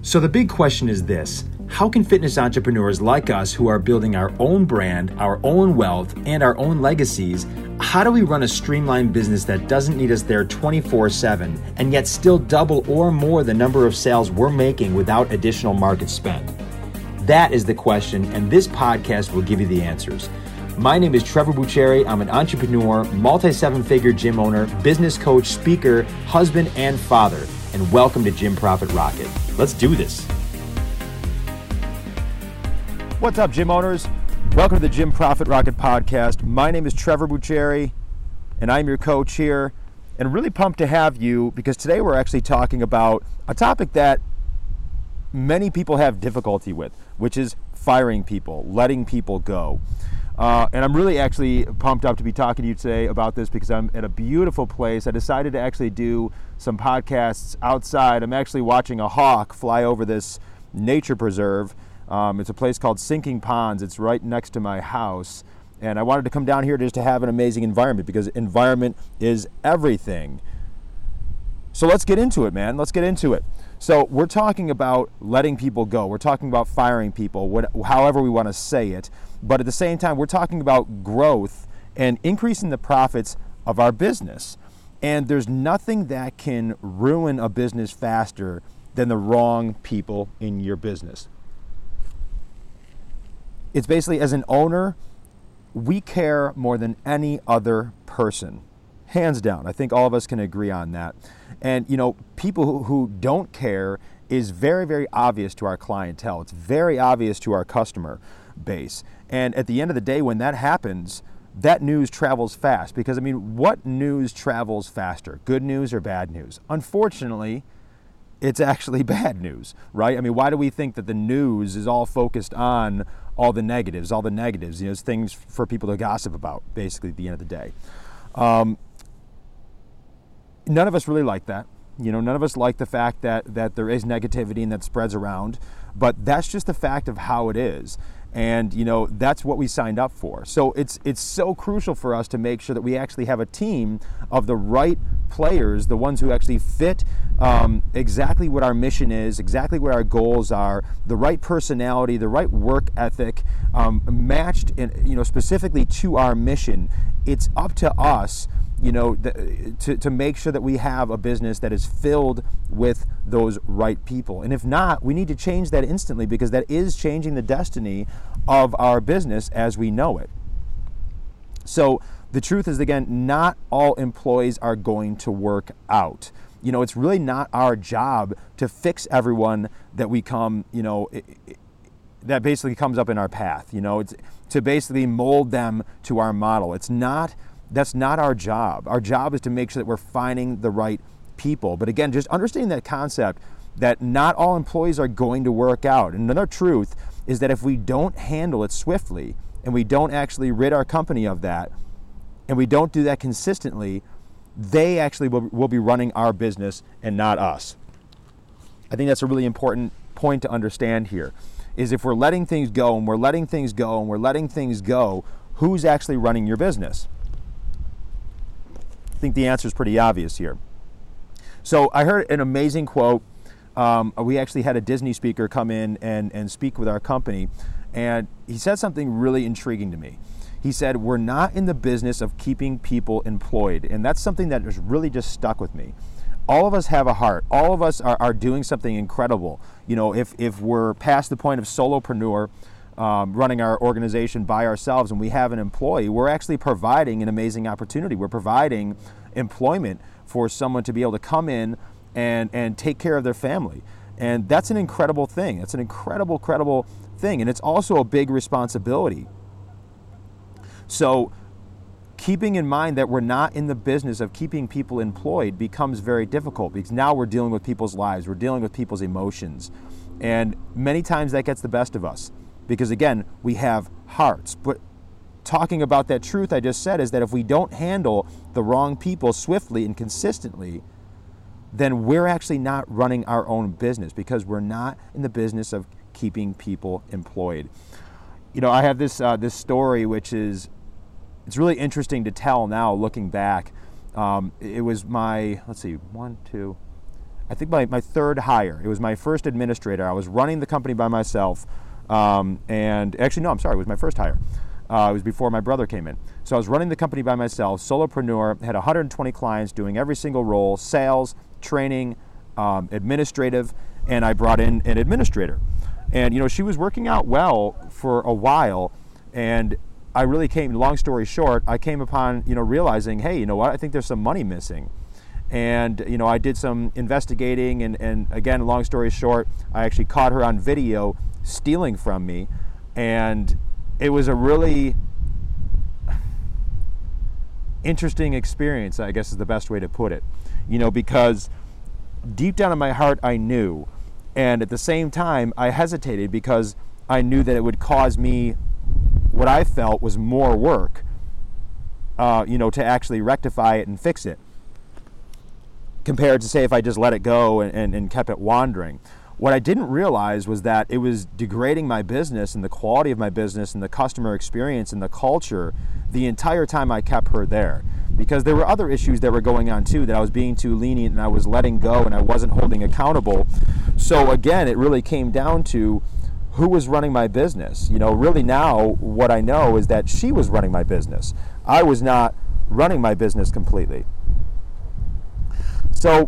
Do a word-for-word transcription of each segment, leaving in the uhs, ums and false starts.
So the big question is this: how can fitness entrepreneurs like us who are building our own brand, our own wealth, and our own legacies, how do we run a streamlined business that doesn't need us there twenty-four seven and yet still double or more the number of sales we're making without additional market spend? That is the question, and this podcast will give you the answers. My name is Trevor Bucheri. I'm an entrepreneur, multi-seven-figure gym owner, business coach, speaker, husband, and father. And welcome to Gym Profit Rocket. Let's do this. What's up, gym owners? Welcome to the Gym Profit Rocket podcast. My name is Trevor Bucheri, and I'm your coach here. And really pumped to have you because today we're actually talking about a topic that many people have difficulty with, which is firing people, letting people go. Uh, and I'm really actually pumped up to be talking to you today about this because I'm at a beautiful place. I decided to actually do some podcasts outside. I'm actually watching a hawk fly over this nature preserve. Um, it's a place called Sinking Ponds. It's right next to my house. And I wanted to come down here just to have an amazing environment because environment is everything. So let's get into it, man. Let's get into it. So we're talking about letting people go. We're talking about firing people, what, however we want to say it. But at the same time, we're talking about growth and increasing the profits of our business. And there's nothing that can ruin a business faster than the wrong people in your business. It's basically, as an owner, we care more than any other person. Hands down. I think all of us can agree on that. And, you know, people who, who don't care is very, very obvious to our clientele. It's very obvious to our customer base. And at the end of the day, when that happens, that news travels fast. Because, I mean, what news travels faster? Good news or bad news? Unfortunately, it's actually bad news, right? I mean, why do we think that the news is all focused on all the negatives, all the negatives, you know, it's things for people to gossip about, basically, at the end of the day. Um, None of us really like that. You know, none of us like the fact that, that there is negativity and that spreads around, but that's just the fact of how it is. And, you know, that's what we signed up for. So it's it's so crucial for us to make sure that we actually have a team of the right players, the ones who actually fit um, exactly what our mission is, exactly what our goals are, the right personality, the right work ethic, um, matched, in, you know, specifically to our mission. It's up to us, you know, th- to, to make sure that we have a business that is filled with those right people. And if not, we need to change that instantly because that is changing the destiny of our business as we know it. So the truth is, again, not all employees are going to work out. You know, it's really not our job to fix everyone that we come, you know, it, it, that basically comes up in our path. You know, it's to basically mold them to our model. It's not That's not our job. Our job is to make sure that we're finding the right people. But again, just understanding that concept that not all employees are going to work out. And another truth is that if we don't handle it swiftly and we don't actually rid our company of that and we don't do that consistently, they actually will, will be running our business and not us. I think that's a really important point to understand here, is if we're letting things go and we're letting things go and we're letting things go, who's actually running your business? I think the answer is pretty obvious here. So I heard an amazing quote. Um, we actually had a Disney speaker come in and, and speak with our company, and he said something really intriguing to me. He said, we're not in the business of keeping people employed, and that's something that has really just stuck with me. All of us have a heart. All of us are, are doing something incredible. You know, if, if we're past the point of solopreneur, Um, running our organization by ourselves and we have an employee, we're actually providing an amazing opportunity. We're providing employment for someone to be able to come in and, and take care of their family. And that's an incredible thing. That's an incredible, credible thing. And it's also a big responsibility. So keeping in mind that we're not in the business of keeping people employed becomes very difficult because now we're dealing with people's lives. We're dealing with people's emotions. And many times that gets the best of us. Because again, we have hearts. But talking about that truth I just said is that if we don't handle the wrong people swiftly and consistently, then we're actually not running our own business because we're not in the business of keeping people employed. You know, I have this uh, this story which is, it's really interesting to tell now looking back. Um, it was my, let's see, one, two, I think my, my third hire. It was my first administrator. I was running the company by myself. Um, and actually, no, I'm sorry, it was my first hire. Uh, it was before my brother came in. So I was running the company by myself, solopreneur, had one hundred twenty clients doing every single role, sales, training, um, administrative, and I brought in an administrator. And, you know, she was working out well for a while, and I really came, long story short, I came upon, you know, realizing, hey, you know what, I think there's some money missing. And, you know, I did some investigating, and, and again, long story short, I actually caught her on video stealing from me, and it was a really interesting experience, I guess is the best way to put it. You know, because deep down in my heart, I knew, and at the same time, I hesitated because I knew that it would cause me what I felt was more work, uh, you know, to actually rectify it and fix it, compared to, say, if I just let it go and, and, and kept it wandering. What I didn't realize was that it was degrading my business and the quality of my business and the customer experience and the culture the entire time I kept her there. Because there were other issues that were going on too, that I was being too lenient and I was letting go and I wasn't holding accountable. So again, it really came down to who was running my business. You know, really now what I know is that she was running my business. I was not running my business completely. So,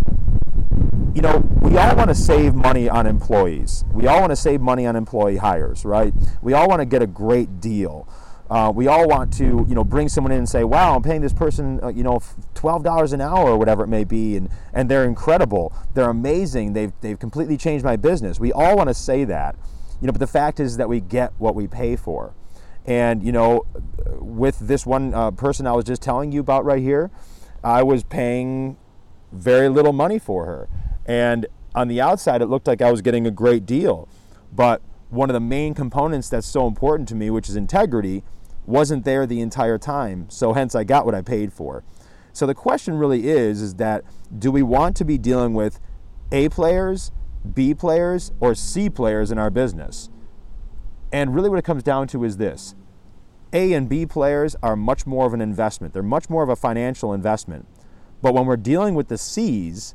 you know, we all want to save money on employees. We all want to save money on employee hires, right? We all want to get a great deal. Uh, we all want to, you know, bring someone in and say, wow, I'm paying this person, uh, you know, twelve dollars an hour or whatever it may be, and, and they're incredible. They're amazing. They've, they've completely changed my business. We all want to say that, you know, but the fact is that we get what we pay for. And, you know, with this one uh, person I was just telling you about right here, I was paying very little money for her. And on the outside, it looked like I was getting a great deal. But one of the main components that's so important to me, which is integrity, wasn't there the entire time. So hence I got what I paid for. So the question really is, is that do we want to be dealing with A players, B players, or C players in our business? And really what it comes down to is this. A and B players are much more of an investment. They're much more of a financial investment. But when we're dealing with the C's,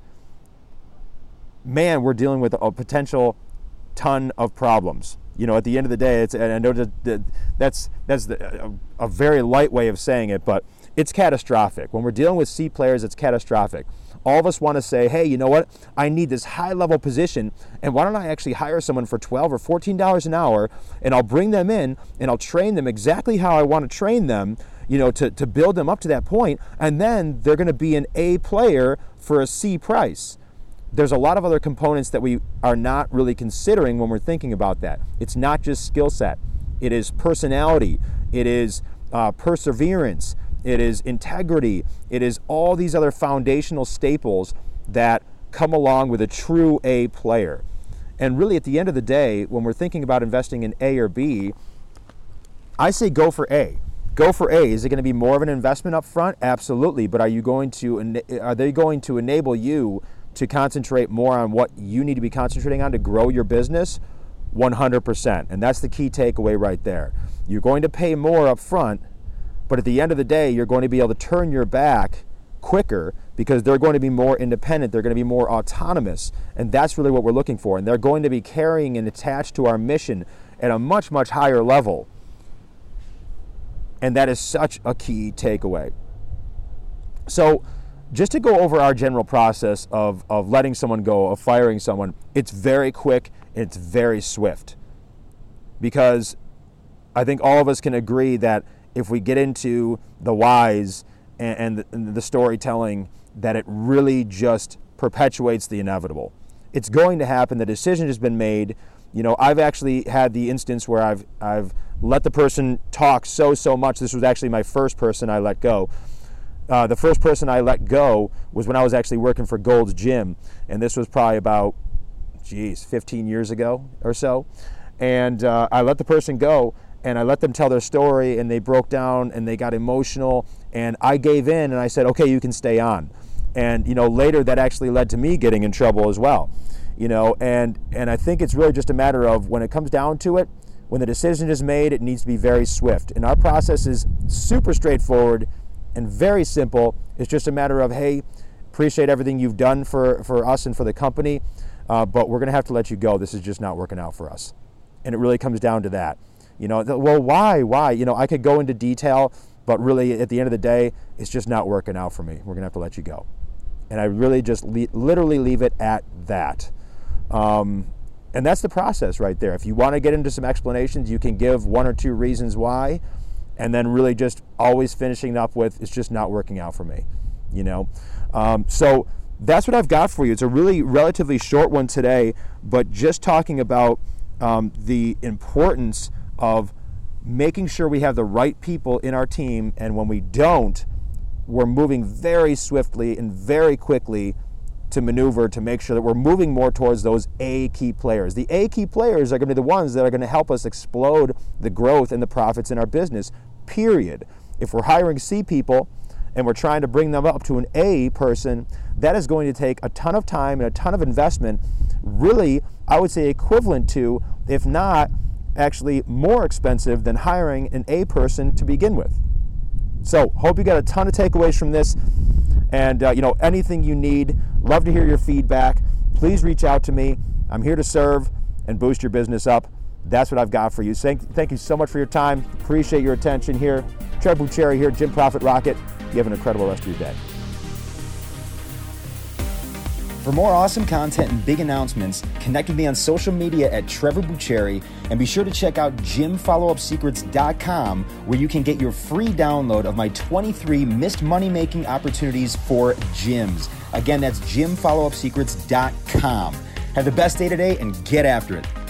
man, we're dealing with a potential ton of problems. You know, at the end of the day, it's, and I know that that's that's the, a, a very light way of saying it, but it's catastrophic. When we're dealing with C players, it's catastrophic. All of us want to say, hey, you know what? I need this high-level position, and why don't I actually hire someone for twelve or fourteen dollars an hour, and I'll bring them in, and I'll train them exactly how I want to train them, you know, to, to build them up to that point, and then they're going to be an A player for a C price. There's a lot of other components that we are not really considering when we're thinking about that. It's not just skill set. It is personality. It is uh, perseverance. It is integrity. It is all these other foundational staples that come along with a true A player. And really, at the end of the day, when we're thinking about investing in A or B, I say go for A. Go for A. Is it going to be more of an investment up front? Absolutely. But are you going to? Are they going to enable you to concentrate more on what you need to be concentrating on to grow your business? one hundred percent. And that's the key takeaway right there. You're going to pay more up front, but at the end of the day, you're going to be able to turn your back quicker because they're going to be more independent. They're going to be more autonomous. And that's really what we're looking for. And they're going to be carrying and attached to our mission at a much, much higher level. And that is such a key takeaway. So just to go over our general process of, of letting someone go, of firing someone, it's very quick and it's very swift. Because I think all of us can agree that if we get into the whys and, and, the, and the storytelling, that it really just perpetuates the inevitable. It's going to happen. The decision has been made. You know, I've actually had the instance where I've I've let the person talk so, so much. This was actually my first person I let go. Uh, the first person I let go was when I was actually working for Gold's Gym. And this was probably about, geez, fifteen years ago or so. And uh, I let the person go and I let them tell their story and they broke down and they got emotional. And I gave in and I said, okay, you can stay on. And, you know, later that actually led to me getting in trouble as well. You know, and, and I think it's really just a matter of when it comes down to it, when the decision is made, it needs to be very swift. And our process is super straightforward and very simple. It's just a matter of, hey, appreciate everything you've done for, for us and for the company, uh, but we're going to have to let you go. This is just not working out for us. And it really comes down to that. You know, the, well, why, why? You know, I could go into detail, but really at the end of the day, it's just not working out for me. We're going to have to let you go. And I really just le- literally leave it at that. Um, and that's the process right there. If you want to get into some explanations, you can give one or two reasons why, and then really just always finishing up with, it's just not working out for me, you know? Um, so that's what I've got for you. It's a really relatively short one today, but just talking about um, the importance of making sure we have the right people in our team, and when we don't, we're moving very swiftly and very quickly to maneuver to make sure that we're moving more towards those A key players. The A key players are going to be the ones that are going to help us explode the growth and the profits in our business, period. If we're hiring C people and we're trying to bring them up to an A person, that is going to take a ton of time and a ton of investment, really, I would say equivalent to, if not actually more expensive than hiring an A person to begin with. So, hope you got a ton of takeaways from this. And, uh, you know, anything you need, love to hear your feedback. Please reach out to me. I'm here to serve and boost your business up. That's what I've got for you. Thank, thank you so much for your time. Appreciate your attention here. Trevor Bucheri here, Gym Profit Rocket. You have an incredible rest of your day. For more awesome content and big announcements, connect with me on social media at Trevor Bucheri, and be sure to check out gym follow up secrets dot com, where you can get your free download of my twenty-three missed money-making opportunities for gyms. Again, that's gym follow up secrets dot com. Have the best day today and get after it.